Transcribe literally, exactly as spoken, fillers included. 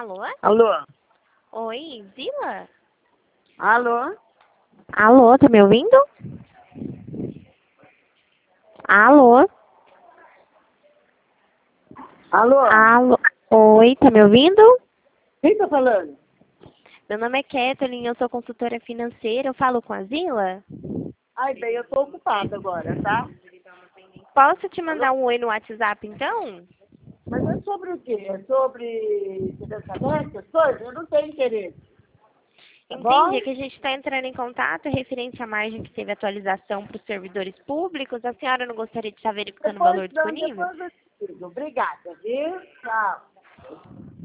Alô? Alô? Oi, Zila? Alô? Alô, tá me ouvindo? Alô? Alô? Alô? Oi, tá me ouvindo? Quem tá falando? Meu nome é Kathleen, eu sou consultora financeira. Eu falo com a Zila? Ai, bem, eu tô ocupada agora, tá? Posso te mandar um oi no WhatsApp, então? Mas é sobre o quê? É sobre financiamento, essas coisas? Eu não tenho interesse. Tá Entendi, bom? é que a gente está entrando em contato referente à margem que teve atualização para os servidores públicos. A senhora não gostaria de estar verificando o Depois, valor não, disponível? depois eu te digo. Obrigada, viu? Tchau.